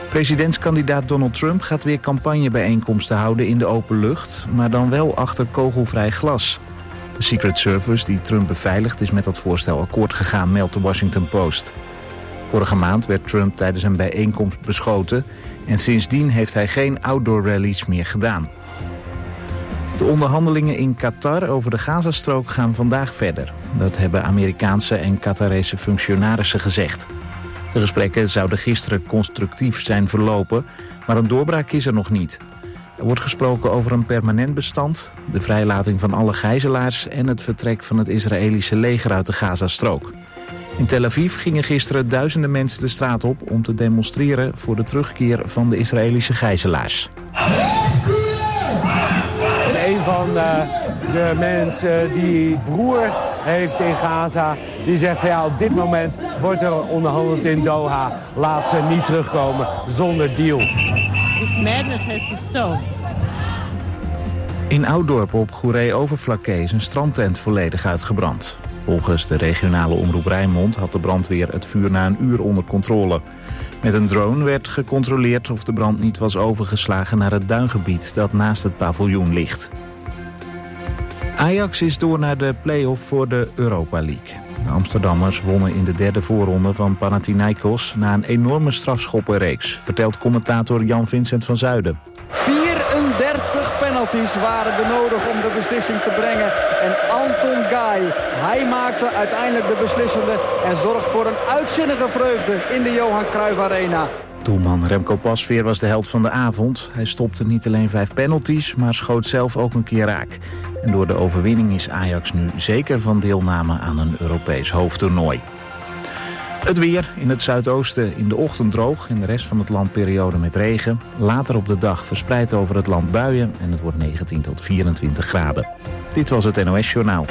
Presidentskandidaat Donald Trump gaat weer campagnebijeenkomsten houden in de open lucht, maar dan wel achter kogelvrij glas. De Secret Service die Trump beveiligt is met dat voorstel akkoord gegaan, meldt de Washington Post. Vorige maand werd Trump tijdens een bijeenkomst beschoten en sindsdien heeft hij geen outdoor rallies meer gedaan. De onderhandelingen in Qatar over de Gazastrook gaan vandaag verder. Dat hebben Amerikaanse en Qatarese functionarissen gezegd. De gesprekken zouden gisteren constructief zijn verlopen, maar een doorbraak is er nog niet. Er wordt gesproken over een permanent bestand, de vrijlating van alle gijzelaars en het vertrek van het Israëlische leger uit de Gazastrook. In Tel Aviv gingen gisteren duizenden mensen de straat op om te demonstreren voor de terugkeer van de Israëlische gijzelaars. Een van de mensen die broer heeft in Gaza, die zegt van ja, op dit moment wordt er onderhandeld in Doha. Laat ze niet terugkomen zonder deal. This madness has to stop. In Ouddorp op Goeree-Overflakkee is een strandtent volledig uitgebrand. Volgens de regionale omroep Rijnmond had de brandweer het vuur na een uur onder controle. Met een drone werd gecontroleerd of de brand niet was overgeslagen naar het duingebied dat naast het paviljoen ligt. Ajax is door naar de play-off voor de Europa League. De Amsterdammers wonnen in de derde voorronde van Panathinaikos na een enorme strafschoppenreeks, vertelt commentator Jan-Vincent van Zuiden. 34 penalties waren er nodig om de beslissing te brengen. En Anton Gai, hij maakte uiteindelijk de beslissende en zorgt voor een uitzinnige vreugde in de Johan Cruijff Arena. Doelman Remco Pasveer was de held van de avond. Hij stopte niet alleen 5 penalties, maar schoot zelf ook een keer raak. En door de overwinning is Ajax nu zeker van deelname aan een Europees hoofdtoernooi. Het weer in het zuidoosten in de ochtend droog. In de rest van het land periode met regen. Later op de dag verspreid over het land buien. En het wordt 19 tot 24 graden. Dit was het NOS Journaal.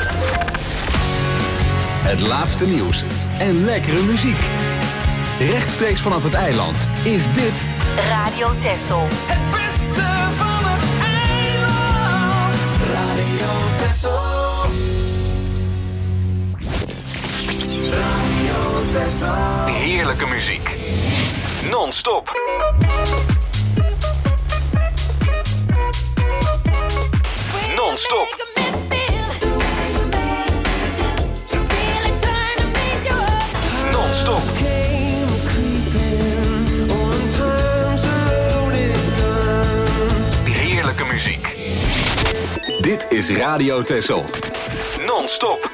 Het laatste nieuws en lekkere muziek. Rechtstreeks vanaf het eiland is dit Radio Texel. Het beste van het eiland. Radio Texel. Radio Texel. heerlijke muziek. Non-stop. Non-stop. Non-stop. Heerlijke muziek. Dit is Radio Texel. Non-stop.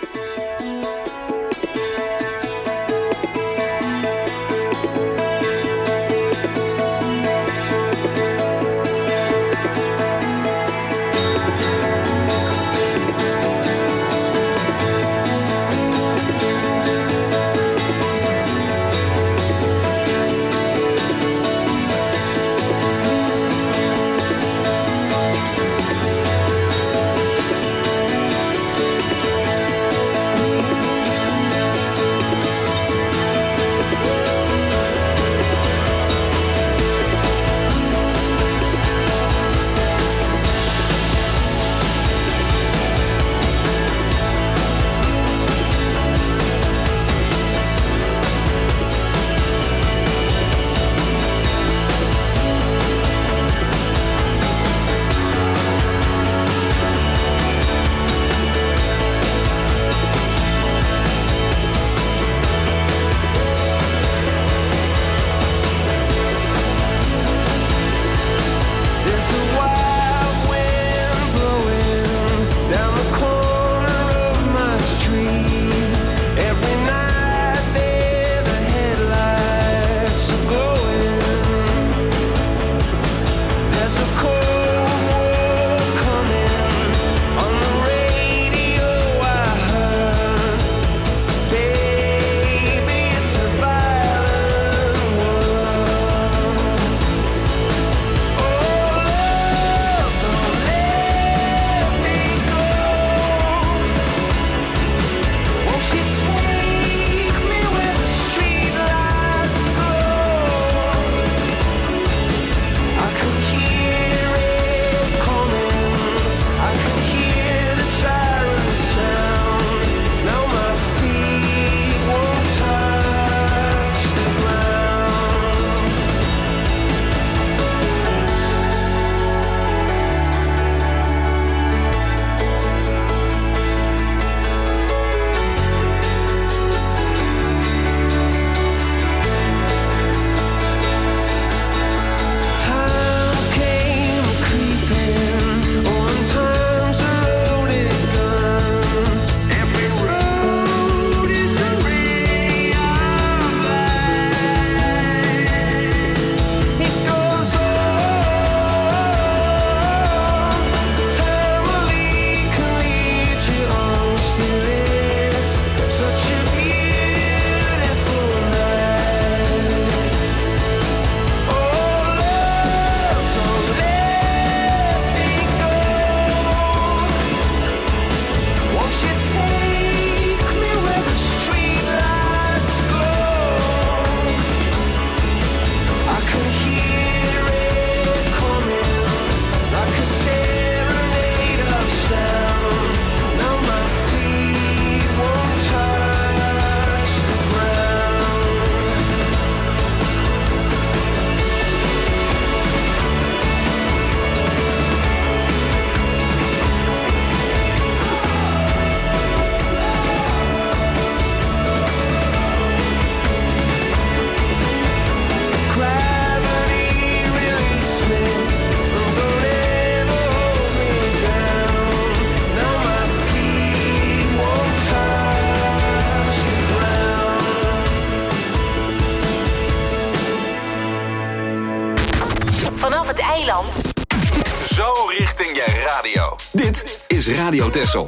het eiland. Zo richting je radio. Dit is Radio Texel.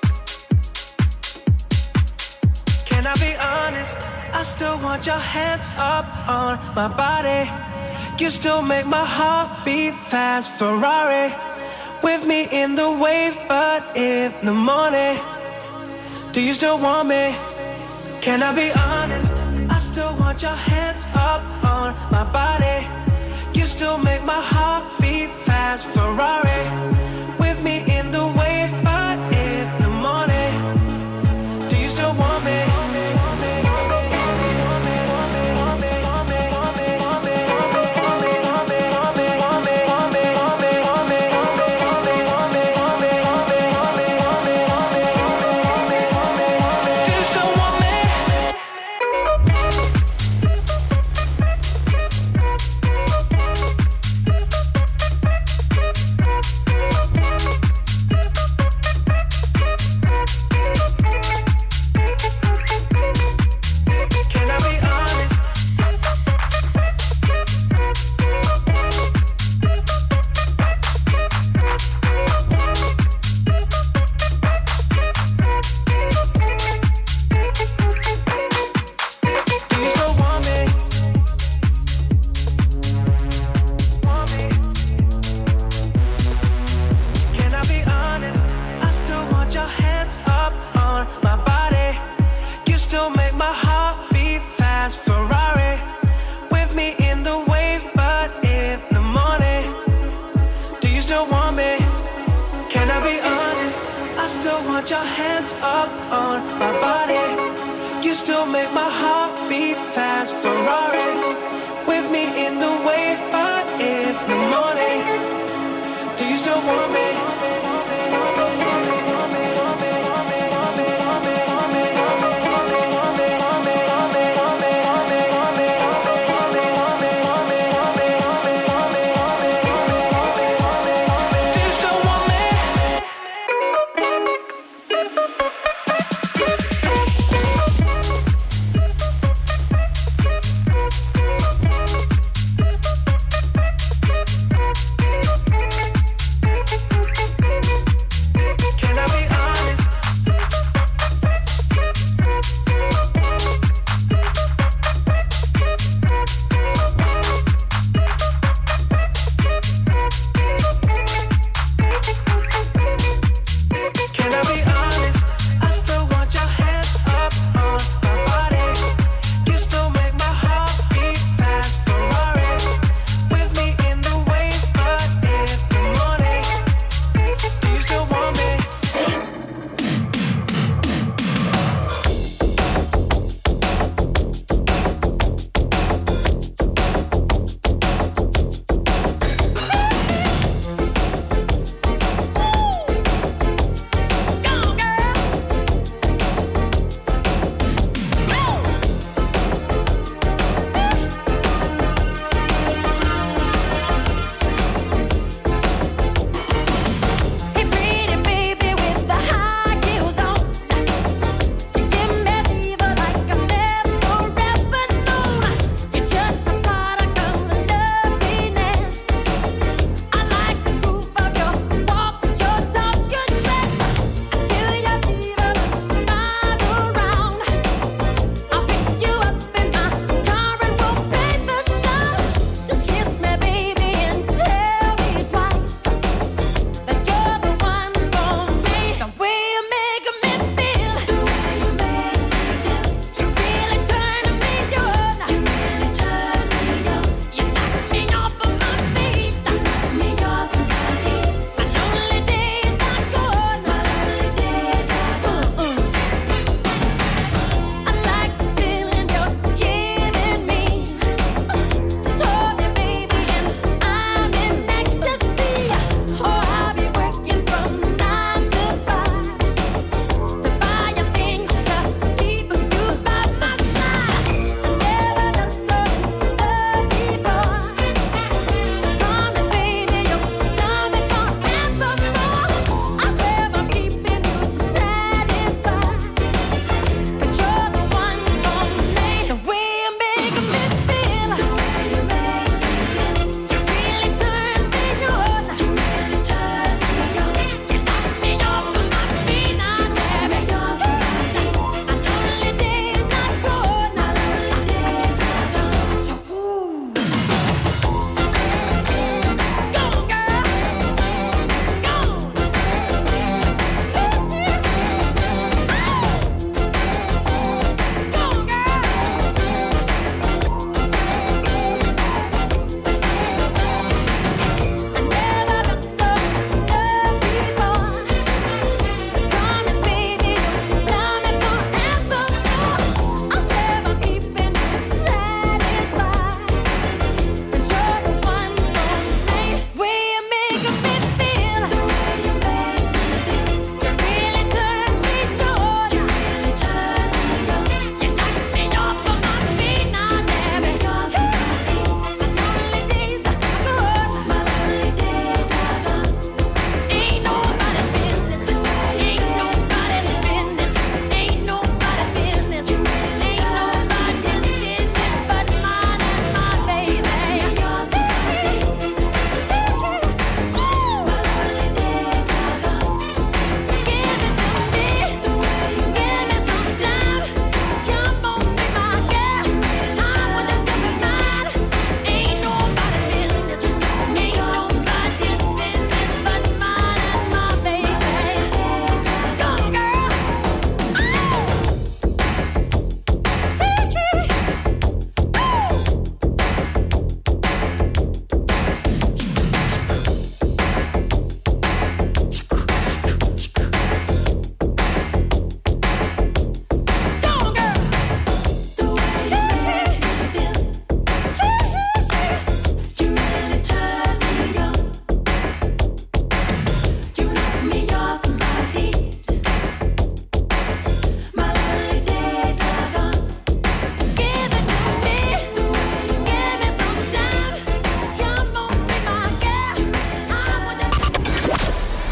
Can I be honest? I still want your hands up on my body. You still make my heart beat fast. Ferrari with me in the wave, but in the morning. Do you still want me? Can I be honest? I still want your hands up on my body. You still make my heart beat fast. Ferrari with me in the wave, but in the morning. Do you still want me?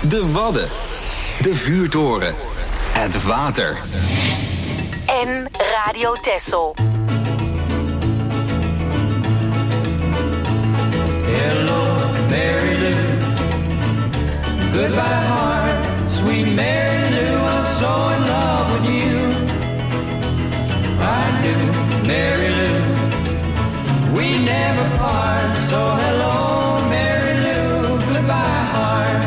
De Wadden. De vuurtoren. Het water. En Radio Texel. Hello, Mary Lou. Goodbye, heart. Sweet Mary Lou, I'm so in love with you. I do, Mary Lou. We never part, so hello, Mary Lou. Goodbye, heart.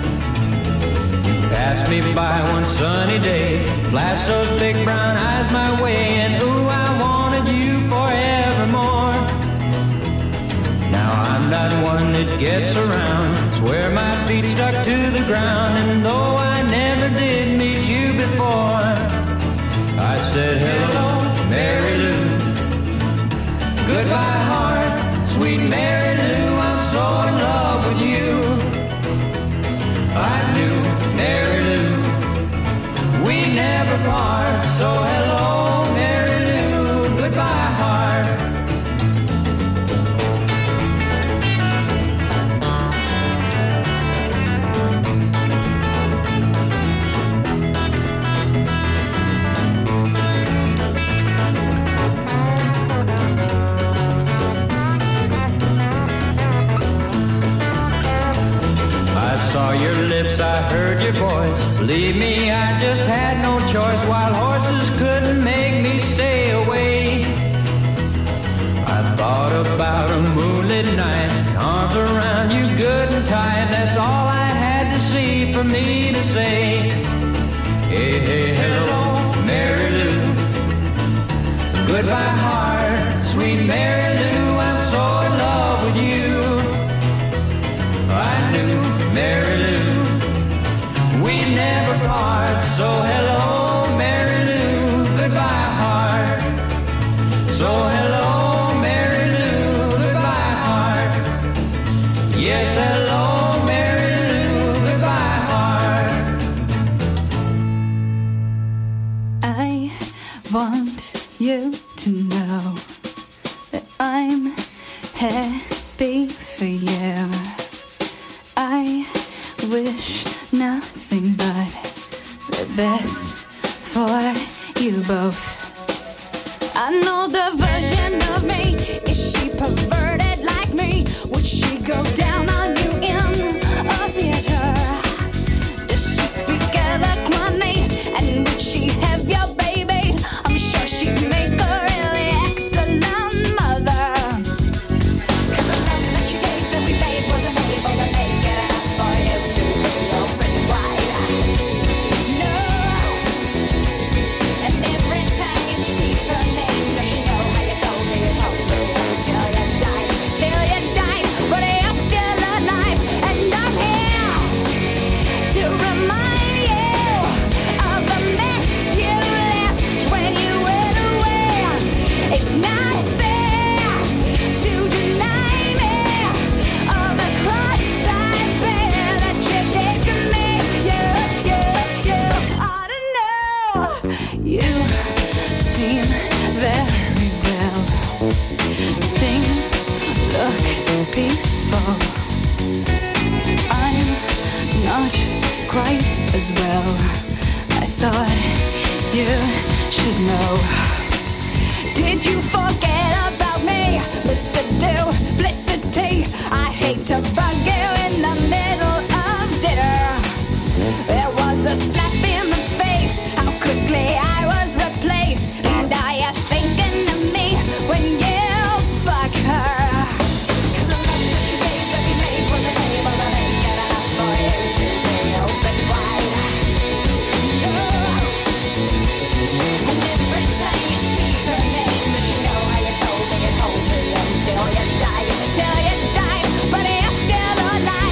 Passed me by one sunny day, flashed those big brown eyes my way, and ooh, I wanted you forevermore. Now I'm not one that gets around, swear my feet stuck to the ground, and though I never did meet you before, I said hello, Mary Lou. Goodbye, heart, sweet Mary Lou, I'm so in love with you. I knew, Mary Lou, we never part, so hello, Mary Lou, goodbye, heart. I saw your lips, I heard your voice. Believe me, I just had no choice. Wild horses couldn't make me stay away. I thought about a moonlit night, arms around you good and tight. That's all I had to see for me to say. Hey, hey, hello, Mary Lou. Goodbye, heart, sweet Mary Lou. I'm so in love with you. I knew, Mary Lou, we never part, so hello, Mary Lou, goodbye, heart. So hello, Mary Lou, goodbye, heart. Yes, hello, Mary Lou, goodbye, heart. I want you to know that I'm happy for you. I wish nothing but the best for you both. I know the version of me. Is she perverted like me? Would she go down on you in a theater? Does she speak eloquently? And would she have your baby? I'm sure she'd make a really excellent mother. 'Cause the love that you gave that we made wasn't able to make it enough for you to be open wide. No. And every time you speak her name, does she know how you told me you told me till you died, but you're still alive, and I'm here to remind you of the mess you left when you went away. It's not fair to deny me of the cross I bear that you did to me. You ought to know. You seem very well. Things look peaceful. I'm not quite as well. I thought you should know. Did you forget about me, Mr. Duplicity? I hate to bug you in the middle of dinner. There was a slap in the face, how quickly I was replaced. And are you thinking of me when you fuck her? 'Cause the love that you gave that we made wasn't able to make it enough for you to be open wide. No. And every time you speak her name, does she know how you told me until you died, but you're still alive.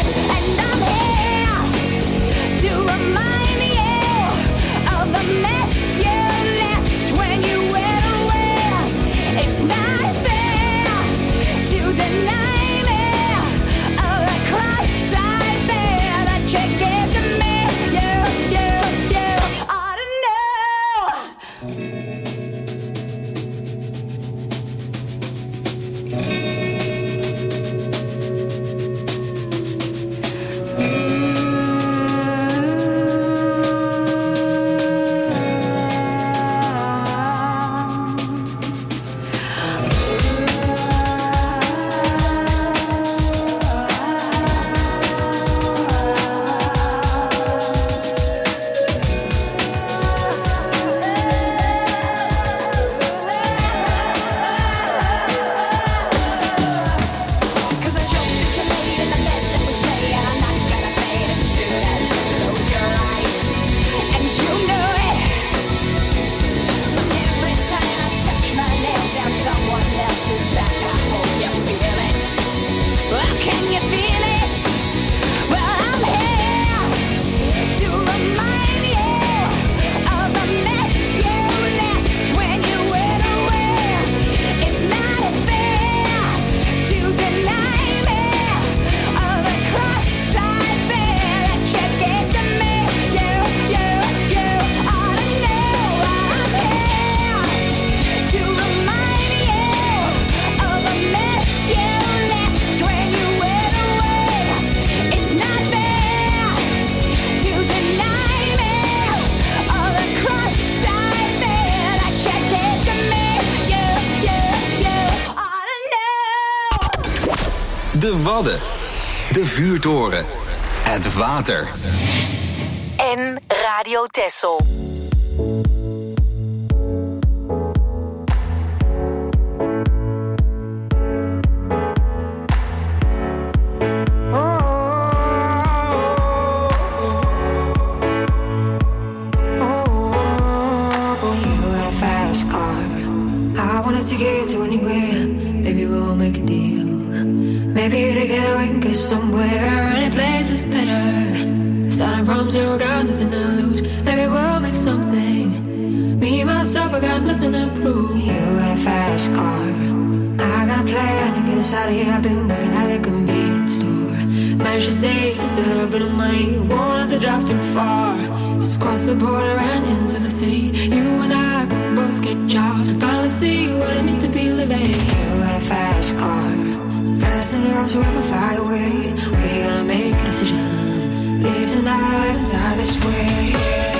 De Wadden. De vuurtoren. Het water. En Radio Texel. To get to anywhere, maybe we'll make a deal. Maybe together we can go somewhere. Any place is better. Starting from zero, got nothing to lose. Maybe we'll make something. Me, myself, I got nothing to prove. You got a fast car. I got a plan to get us out of here. I've been working at a convenience store. Managed to save just a little bit of money. Won't have to drive too far. Just cross the border and into the city. You and I can both get jobs and finally see what it means to be living. You got a fast car, so fast enough so we can fly away. We're gonna make a decision. Live tonight and die this way.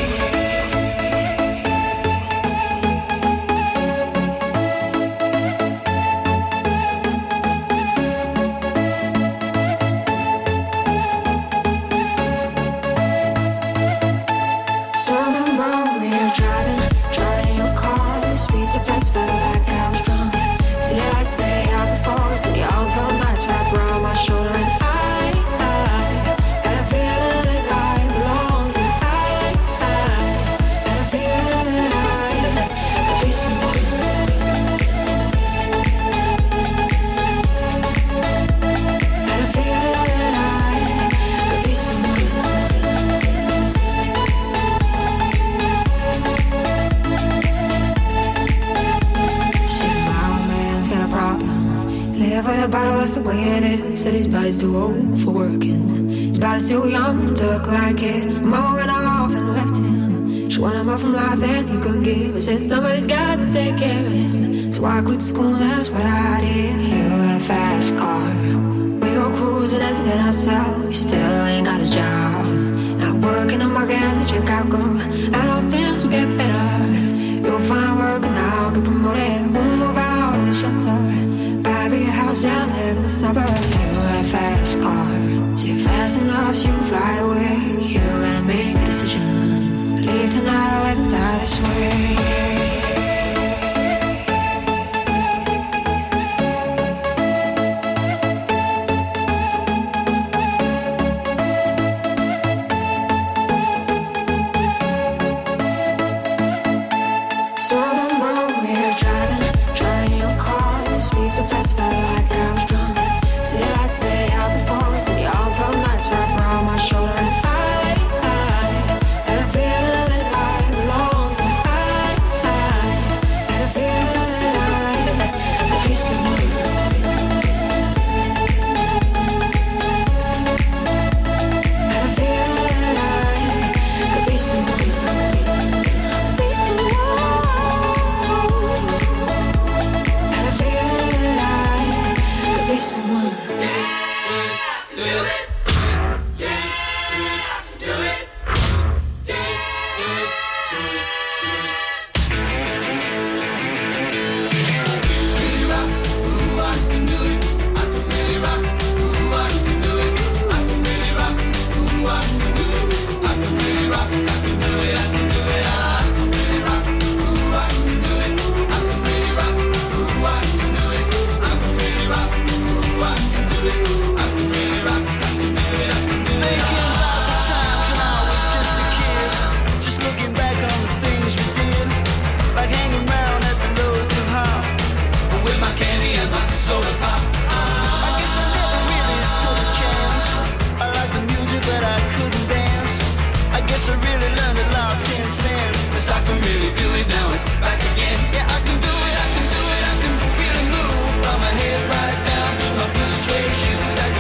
That's the way it is. Said his body's too old for working. His body's too young to look like his. Mama went off and left him. She wanted more from life than he could give. I said somebody's got to take care of him. So I quit school, that's what I did. You got a fast car. We go cruising, entertain ourselves. You still ain't got a job. Not working the market as a checkout girl. And all things will get better. You'll find work and I'll get promoted. We'll move out of the shelter. Buy a bigger house and live in the suburbs. You got a fast car. Say fast enough so you can fly away. You gotta make a decision. Leave tonight or let me die this way. Shoes.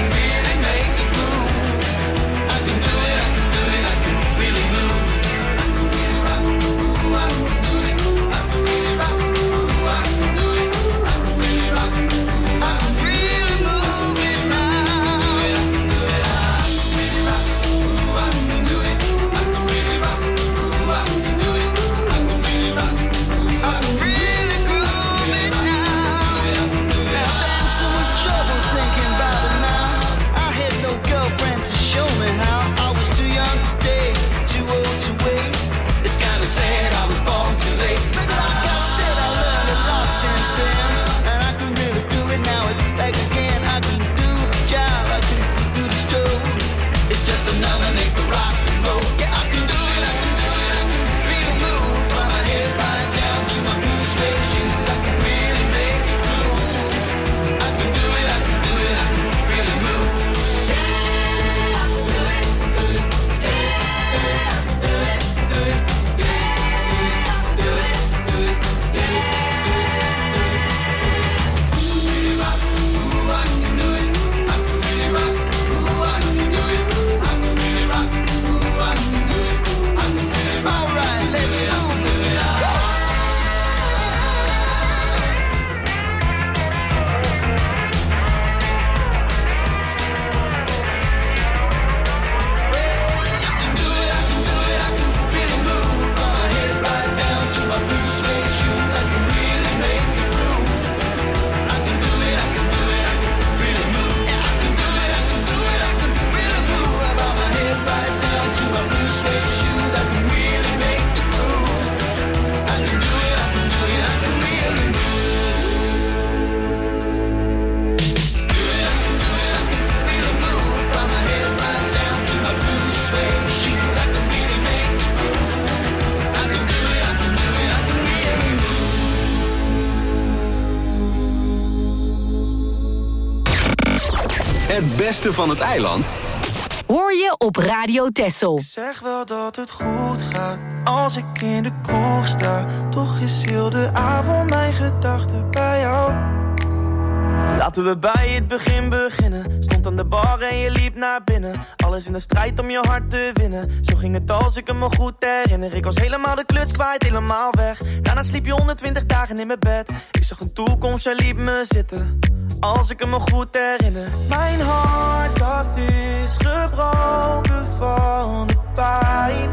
Het beste van het eiland hoor je op Radio Texel. Ik zeg wel dat het goed gaat als ik in de kroeg sta. Toch is heel de avond mijn gedachten bij jou. Laten we bij het begin beginnen. Stond aan de bar en je liep naar binnen. Alles in de strijd om je hart te winnen. Zo ging het als ik me goed herinner. Ik was helemaal de kluts kwijt, helemaal weg. Daarna sliep je 120 dagen in mijn bed. Ik zag een toekomst, jij liep me zitten. Als ik me goed herinner. Mijn hart, dat is gebroken van de pijn.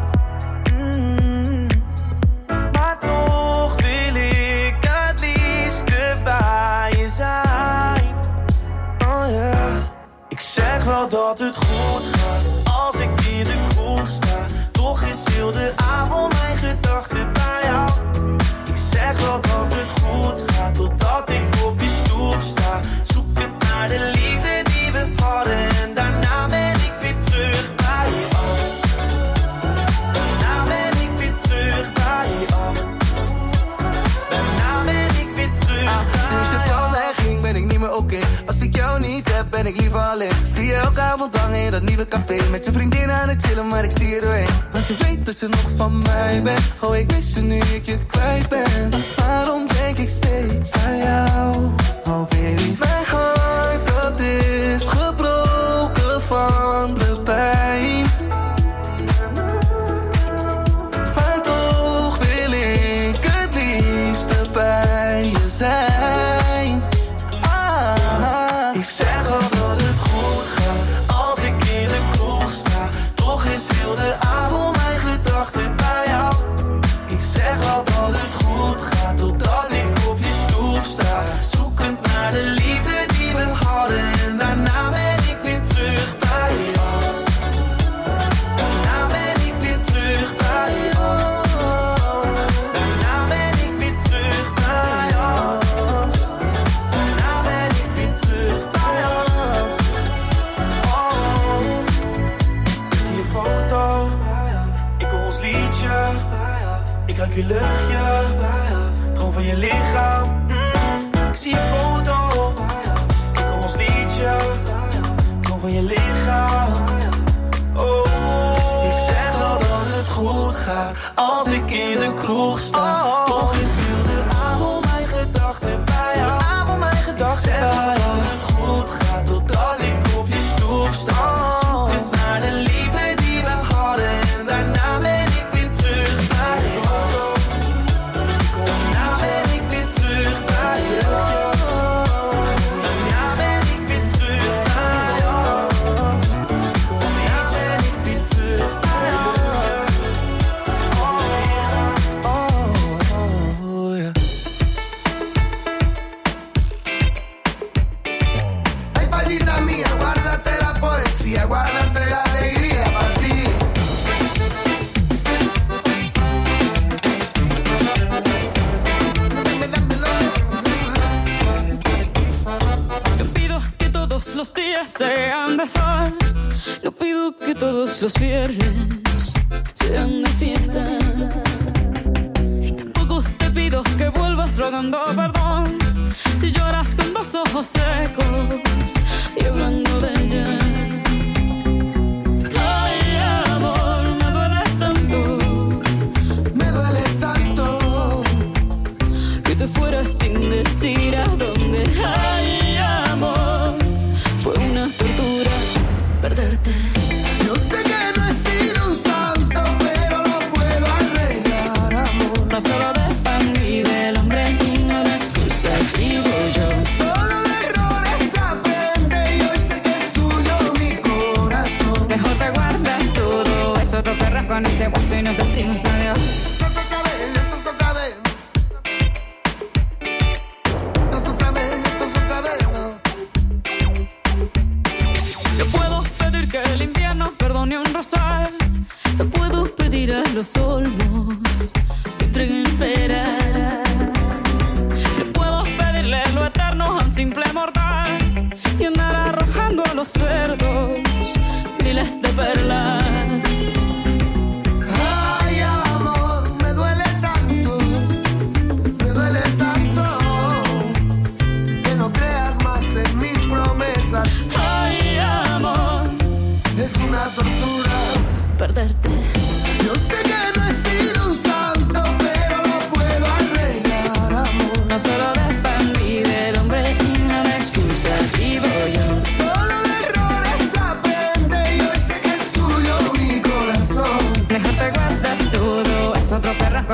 Maar toch wil ik het liefste bij je zijn. Oh yeah. Ik zeg wel dat het goed gaat als ik in de kroeg sta. Toch is heel de avond mijn gedachten bij jou. Ik zeg wel dat het goed gaat totdat ik op je stoep sta. Zoekend naar de liefde die we hadden. En daarna ben ik weer terug bij je af. Daarna ben ik weer terug bij je af. Daarna ben ik weer terug bij je af. Sinds je van mij ging ben ik niet meer oké. Als ik jou niet heb ben ik liever alleen. Zie je elke avond hangen in dat nieuwe café. Met je vriendin aan het chillen maar ik zie je doorheen. Want je weet dat je nog van mij bent. Oh ik mis je nu ik je kwijt ben. Waarom denk ik steeds aan jou? Oh baby. Mijn hart dat is gebroken van de pijn. Maar toch wil ik het liefste bij je zijn. Ik zeg wel dat het goed gaat als ik in de kroeg sta. Toch is heel de avond mijn gedachten bij jou. Ik zeg wel dat het goed gaat totdat ik op je stoep sta. Zoekend naar de liefde die we hadden. En daarna ben ik weer terug bij jou. Daarna ben ik weer terug bij jou. Daarna ben ik weer terug bij jou. Daarna ben ik weer terug bij jou. Oh. Ik zie je foto, ik hoor ons liedje. Ik ruik je luchtje, droom van je lichaam. Ik zie je foto, ik hoor ons liedje. Droom van je lichaam. Oh. Ik zeg wel dat het goed gaat als ik in de kroeg sta. Toch is heel de avond mijn gedachten bij jou. Ik zeg wel dat het goed gaat totdat ik op je stoep sta. Zoekend naar de liefde die we hadden. En daarna ben ik weer terug bij jou. Daarna ben ik weer terug bij jou. Daarna ben ik weer terug bij jou. Daarna ben ik weer terug bij jou. Oh, yeah. Ay, palita mía, guárdate la poesía, guárdate la alegría para ti. No pido que todos los días sean de sol. No pido que todos los viernes sean de fiesta. Y tampoco te pido que vuelvas rogando perdón. Si lloras con los ojos secos y hablando de ella. Ay, amor, me duele tanto que te fueras sin decir a dónde. Ay, amor, fue una tortura perderte. Yo sé que no he sido un santo, pero lo puedo arreglar, amor. No solo de pan vive el hombre y no de excusas vivo yo. Solo de errores aprende y hoy sé que es tuyo mi corazón. Mejor te guardas todo eso, te perras con ese hueso y nos decimos adiós. Esto es otra vez, esto es otra vez. Esto es otra vez, esto es otra vez. Yo puedo pedir que el invierno perdone un rosal. Yo puedo pedir a los olmos que entreguen peras. Yo puedo pedirle lo eterno a un simple mortal y andar arrojando a los cerdos miles de perlas. Ay, amor, me duele tanto que no creas más en mis promesas. Ay,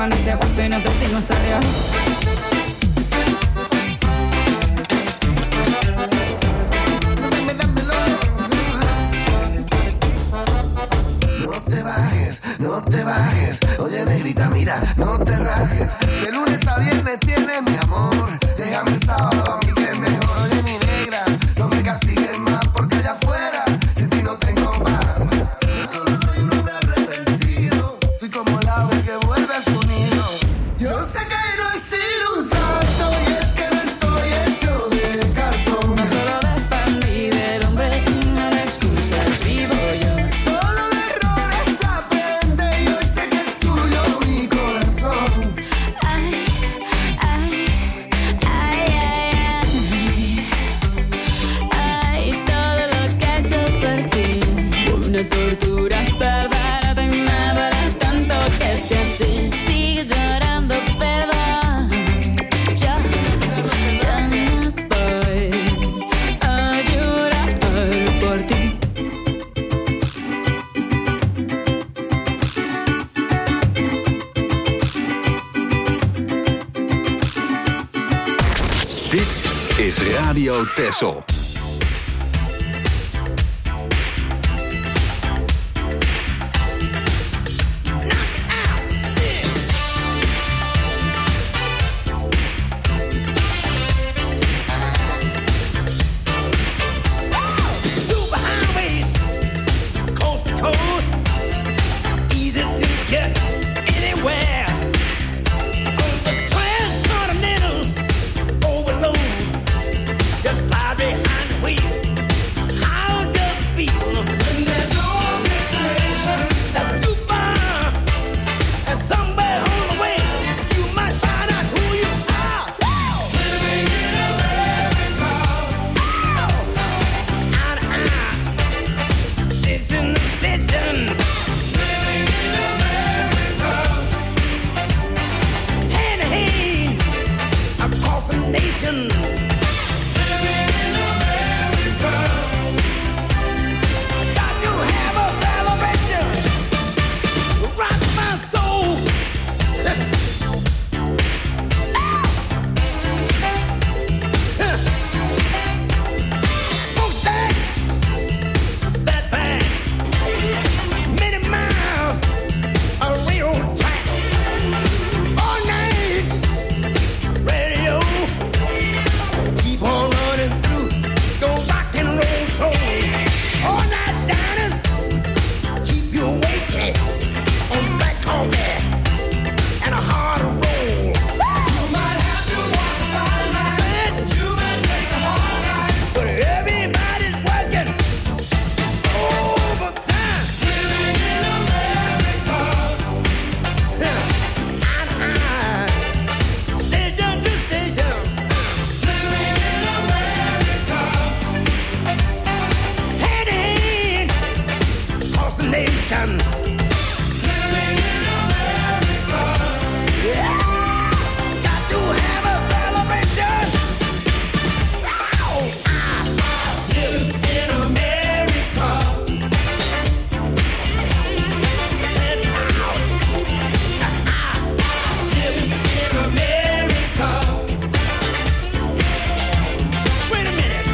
con ese hueso y nos decimos adiós. No te bajes, oye negrita, mira, no te rajes. De lunes a viernes tienes mi amor. Déjame el sábado a mí que es mejor. Oye mi negra, no me castigues más porque allá afuera sin ti no tengo paz. Yo solo soy un hombre arrepentido. Soy como el ave que vuelve a su nido. Yo sé que no he sido un santo y es que no estoy hecho de cartón. No solo de pan y del hombre, no de excusas vivo yo. Tortura, perdónate, me duele tanto que si así sigues llorando, perdón. Ya me voy a llorar por ti. Dit is Radio Texel.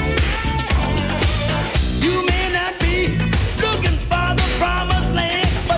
You may not be looking for the promised land.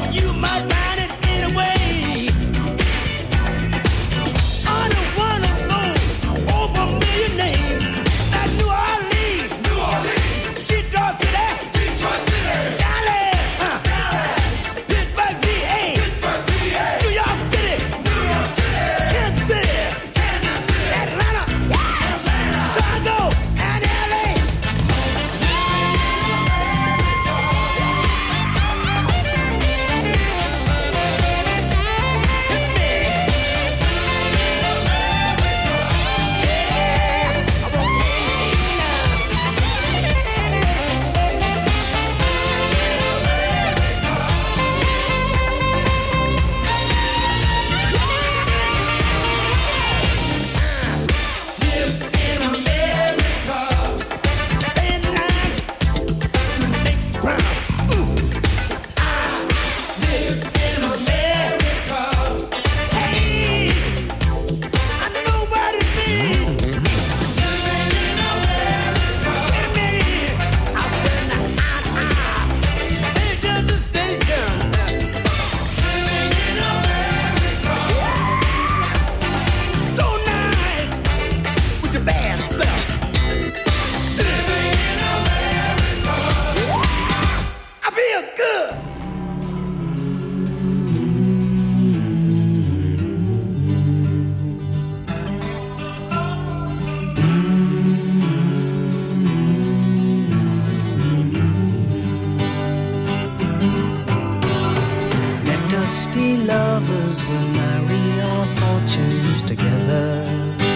must be lovers will marry our fortunes together.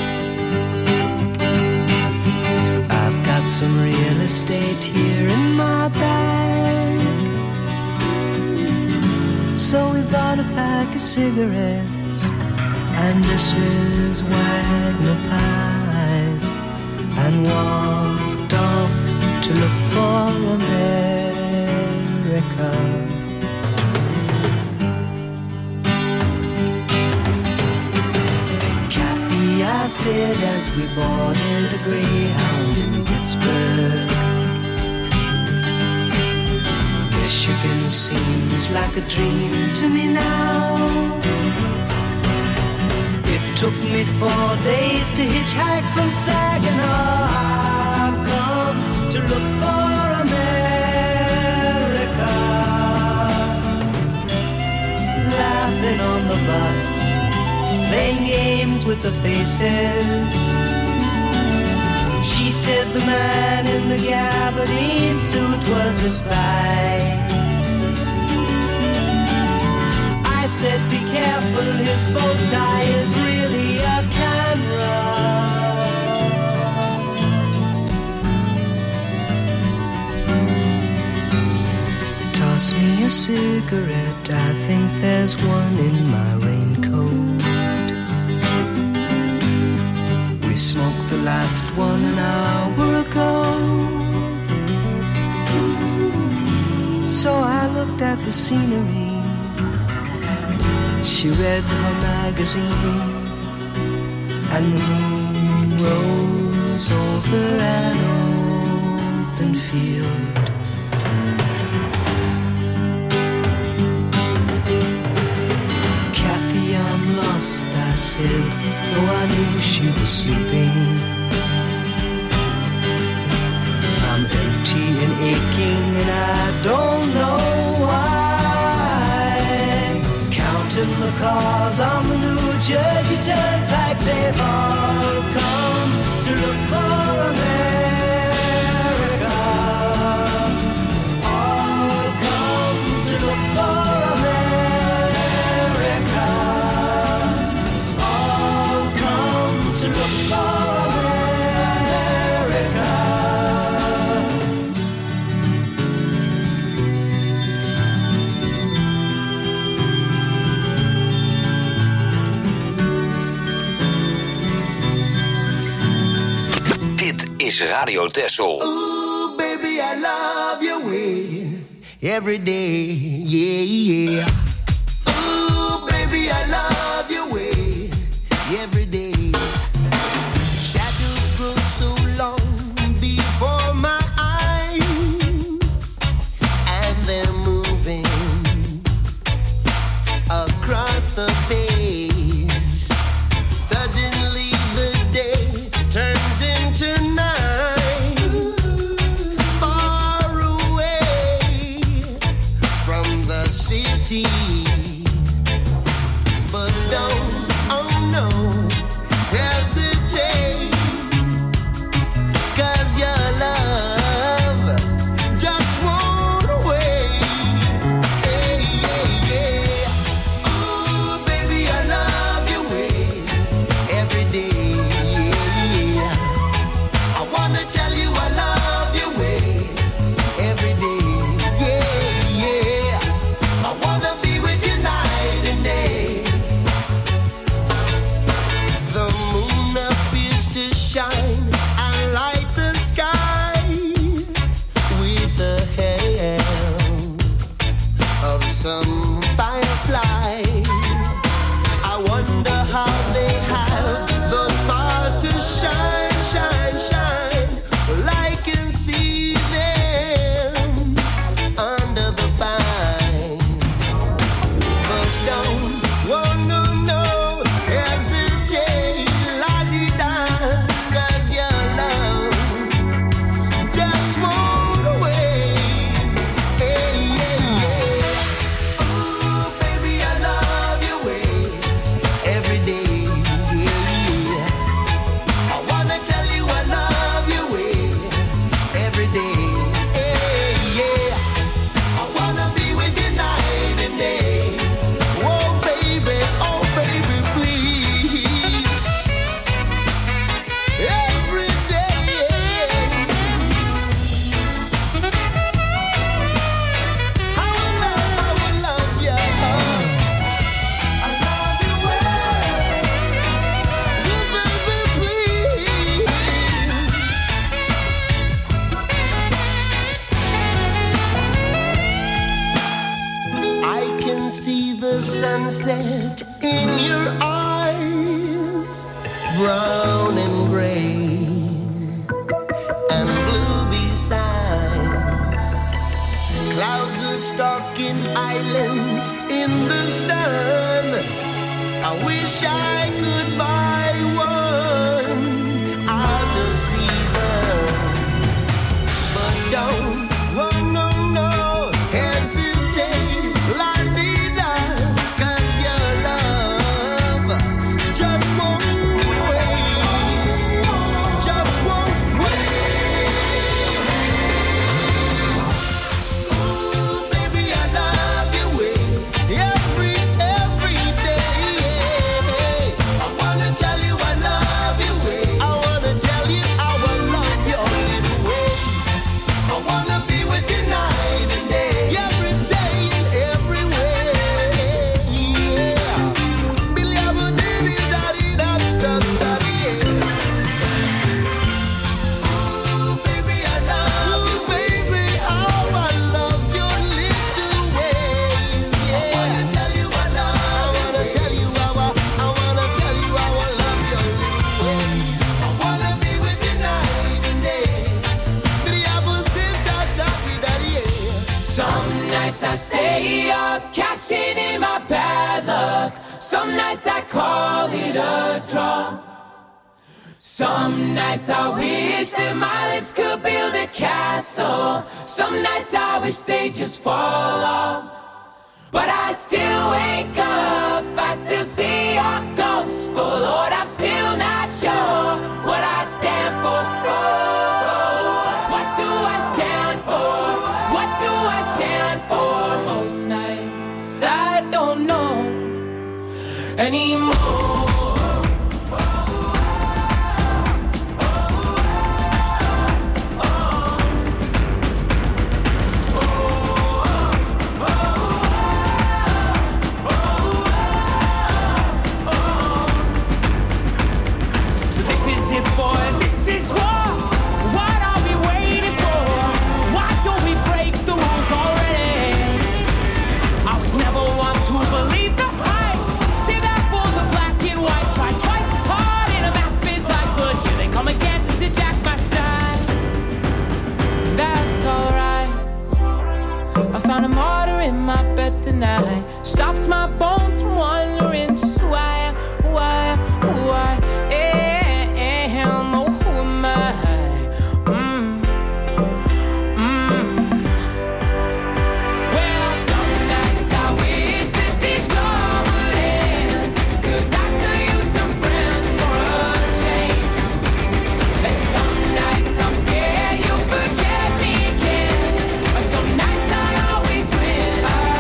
I've got some real estate here in my bag, so we bought a pack of cigarettes and Mrs. Wagner pies and walked off to look for America. Kathy, I said as we boarded a Greyhound in Pittsburgh, Michigan seems like a dream to me now. It took me 4 days to hitchhike from Saginaw. I've come to look for America. Laughing on the bus, playing games with the faces. She said the man in the gabardine suit was a spy. I said be careful, his bow tie is really a camera. Toss me a cigarette, I think there's one in my raincoat. We smoked the last one an hour ago. So I looked at the scenery. She read her magazine, and the moon rose over an open field. Kathy, I'm lost, I said, though I knew she was sleeping. I'm empty and aching, and I don't know why. Counting the cars on the New Jersey Turnpike, they've all come to look for America. All come to look for America. All come to look for America. Is Radio Texel. Ooh, baby, I love your way every day, yeah, yeah. Ooh, baby, I love your way every day. Shadows grow so long before my eyes, and they're moving across the page. Suddenly the day turns into night. But don't, oh no, hesitate, 'cause your love just won't wait. Hey, yeah, yeah. Ooh, baby, I love your way every day, yeah. I wanna tell you I love your way every day, yeah, yeah. I wanna be with you night and day. The moon appears to shine and light the sky with a sunset in your eyes, brown and gray and blue besides. Clouds are stalking islands in the sun. I wish I could buy one out of season, but don't, oh no, no, hesitate, la vida, 'cause your love just won't wait, just won't wait. Ooh, baby, I love you every day. I wanna tell you I love you. I wanna tell you how I love your little ways. I wanna be with you night and day, every day and every way. Yeah. Billy, I'm a diddy, daddy, that's the study. Ooh, baby, I love you, baby, how I love your little ways. Yeah. I wanna tell you I love. I wanna tell you how I wanna tell you how I love your little ways. I wanna be with you night and day. Some nights I stay up, cashing in my bad luck. Some nights I call it a draw. Some nights I wish that my lips could build a castle. Some nights I wish they just fall off. But I still wake up, I still see your ghost. Oh Lord, I'm still not sure what I stand for. What do I stand for? What do I stand for? Most nights I don't know anymore. This is it, boys. This is war. What are we waiting for? Why don't we break the rules already? I was never one to believe the hype. Say that for the black and white. Try twice as hard and a map is like, but here they come again to jack my style. That's alright. I found a martyr in my bed tonight. Stops my bones from wandering. Just why am, oh, who am I? Well, some nights I wish that this all would end, 'cause I could use some friends for a change. And some nights I'm scared you'll forget me again. Some nights I always win.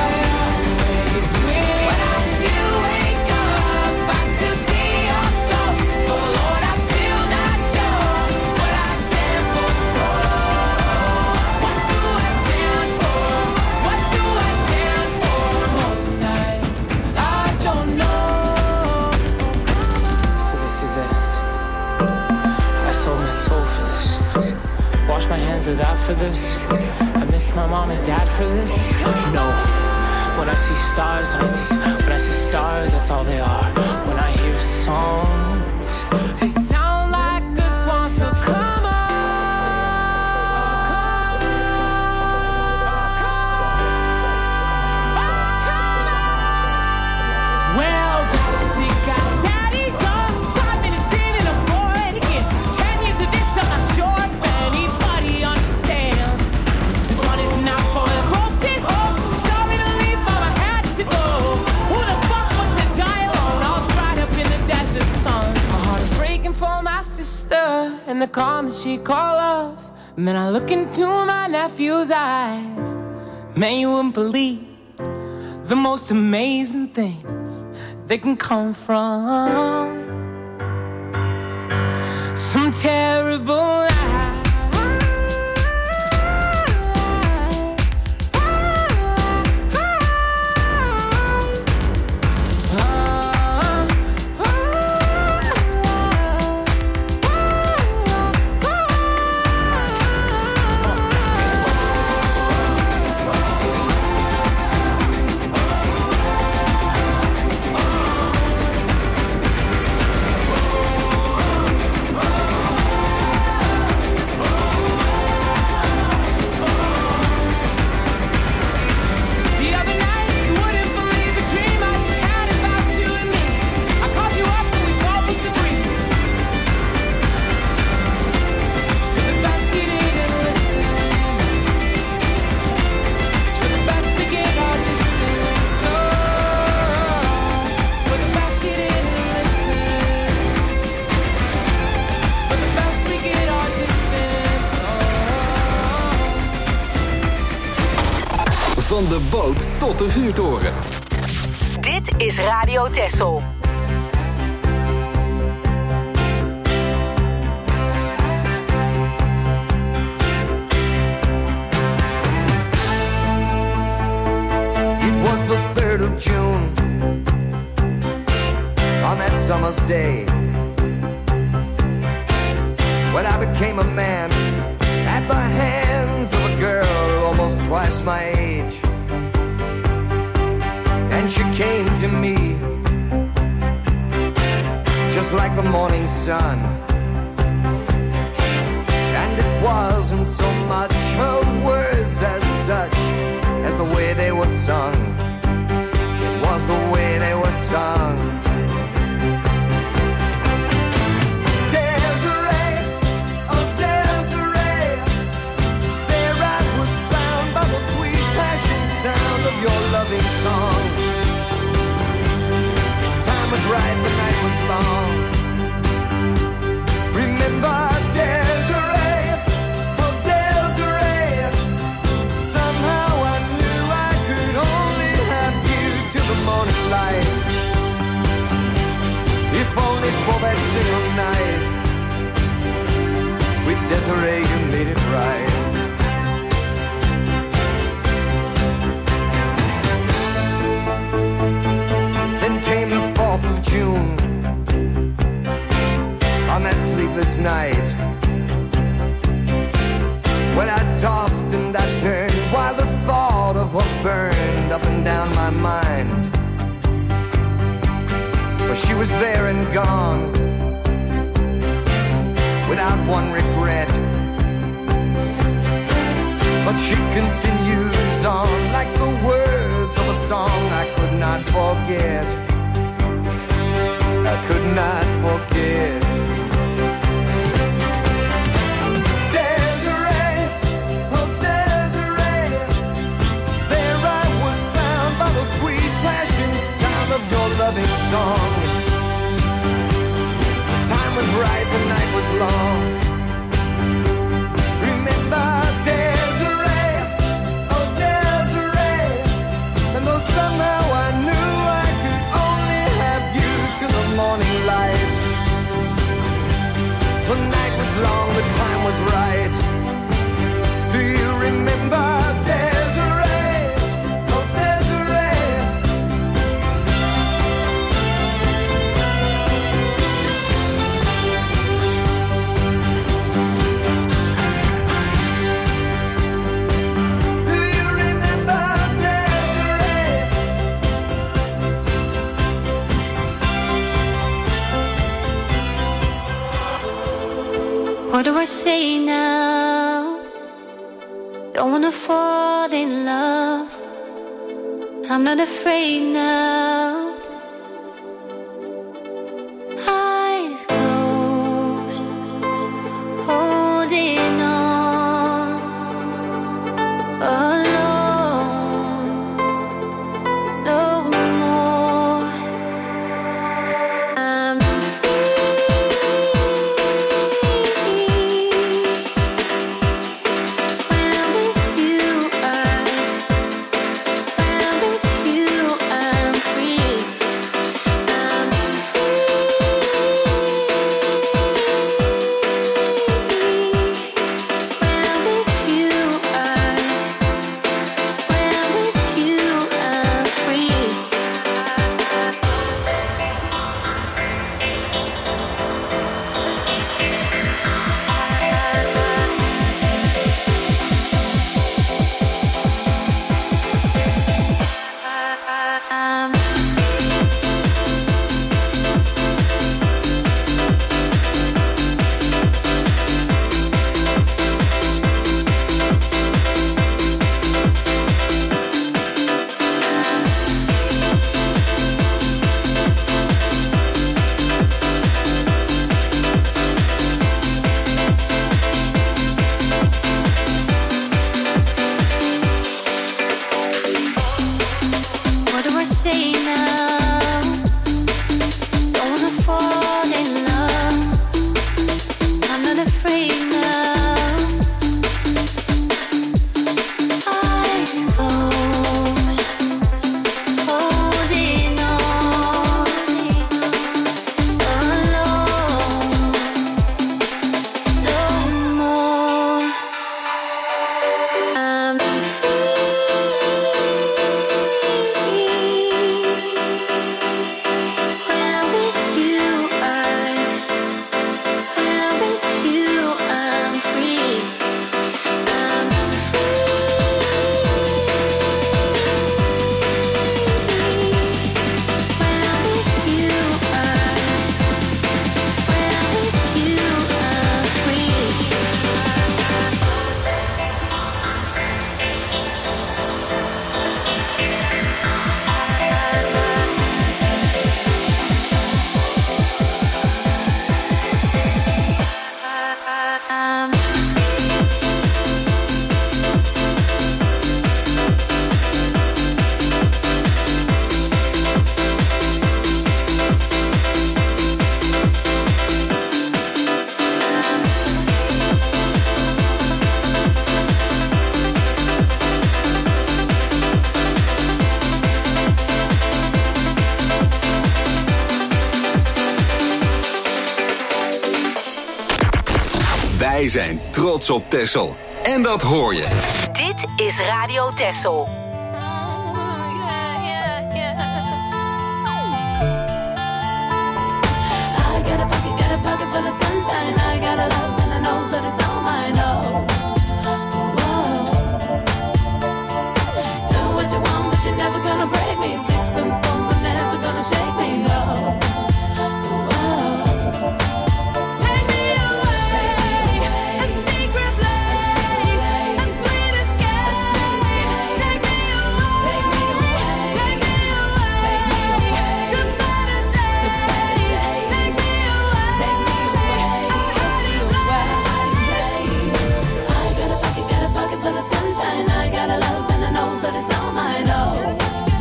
But I still wake up, I still see your ghost. Oh Lord, I'm still not sure what I stand for. What do I stand for? What do I stand for? Most nights I don't know. So this is it. I sold my soul for this. Wash my hands of that for this. I miss my mom and dad for this. No. When I see stars, when I see stars, that's all they are. When I hear songs, they sound like a swan. So come on. Well, see guys, daddy's on 5 minutes in and I'm bored again. 10 years of this, I'm not sure if anybody understands. This one is not for the folks at home. Sorry to leave, mama had to go. Who the fuck wants to die alone, all dried up in the desert sun? My heart is breaking for my sister and the calm that she call love. And then I look into my nephew's eyes. Man, you wouldn't believe the most amazing things that can come from some terrible lie. Van de boot tot de vuurtoren. Dit is Radio Texel. It was the 3rd of June, on that summer's day, when I became a man at the hands of a girl almost twice my age. And she came to me just like the morning sun. And it wasn't so much her words as such as the way they were sung. It was the way they were sung. Your loving song. Time was right, the night was long. Remember Desiree, oh Desiree. Somehow I knew I could only have you till the morning light. If only for that single night. Sweet Desiree, you made it right. Of June, on that sleepless night, when I tossed and I turned while the thought of her burned up and down my mind. For she was there and gone, without one regret. But she continues on like the words of a song I could not forget. I could not forget. Desiree, oh Desiree, there I was found by the sweet passion sound of your loving song. The time was right, the night was long. Remember Desiree, oh Desiree, and though somehow I knew I could only have you till the morning light. The night was long, the time was right. Do you remember Desiree? Oh Desiree. Do you remember Desiree? What do I say now? Don't wanna fall in love. I'm not afraid now. Eyes closed, holding on, alone, no more. I'm free. Wij zijn trots op Texel. En dat hoor je. Dit is Radio Texel. I got a love and I know that it's all mine. Oh, do what you want, but you're never gonna break me. Sticks and stones are never gonna shake me. Oh, take me away, a secret place, a sweet escape. Take me away, take me away, take me away, take me away to better days. Take me away, take me away. Sunshine, I got a love and I know that it's all mine. Oh,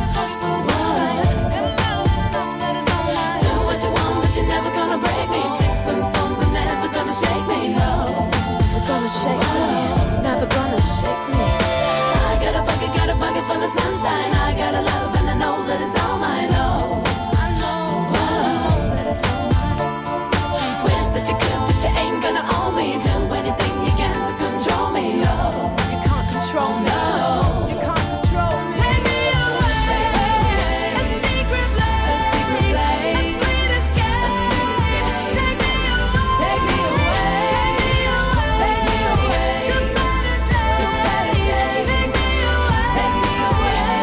do what you want, but you're never gonna break me. Sticks and stones are never gonna shake me. Oh, never gonna shake me, never gonna shake me. I got a bucket full of sunshine. I got a love and I know that it's all mine. Oh, I know that it's all mine. Wish that you could, but you ain't gonna own me. Do anything you can to control me. Oh, control me. No, you can't control me. Take me away, a secret place, a sweet escape, a sweet escape. Take me away, take me away, to better days. Take me away,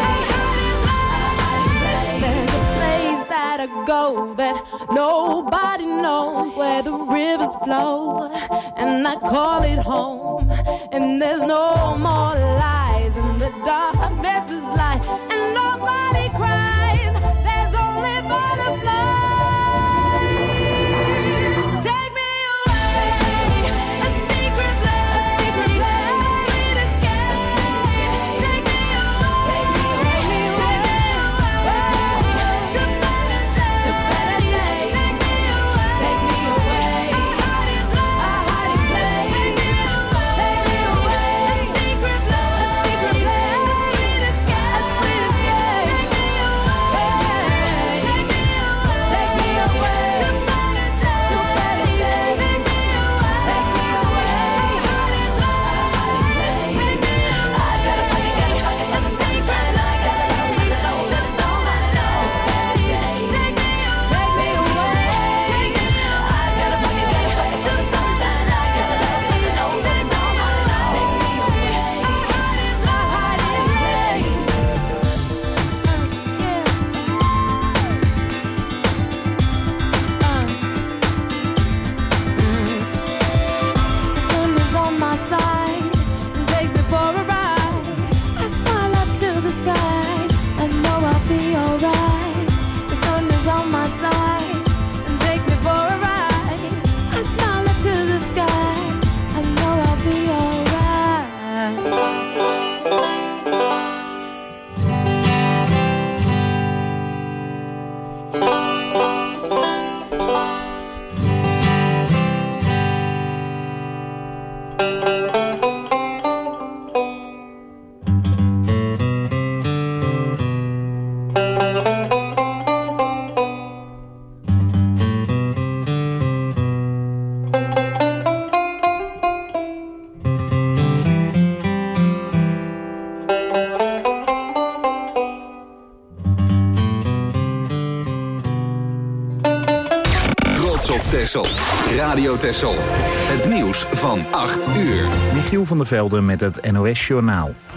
there's a place that I go that nobody knows, where the rivers flow, and I call it home. And there's no more lies, and the darkness is light, and nobody cries. There's only butterflies. Take me away, a secret place, a sweet escape, a sweet escape. Take me away, take me away, to better days. Take me away, a hiding place. Take me away, a secret place, a sweet escape. Take me away, to better days. Take me away, a hiding place. I got a bucket full of sunshine. I got a love and I know that it's all mine. To better days. Take me away. I got a bucket full of sunshine. I got a love and I know that it's all mine. Take me away, a hiding The sun is on my side and takes me for a ride. I smile up to the sky, I know I'll be alright. The sun is on my side and takes me for a ride. I smile up to the sky, I know I'll be alright. Trots op Texel. Radio Texel. Het nieuws van 8 uur. Michiel van der Velde met het NOS Journaal.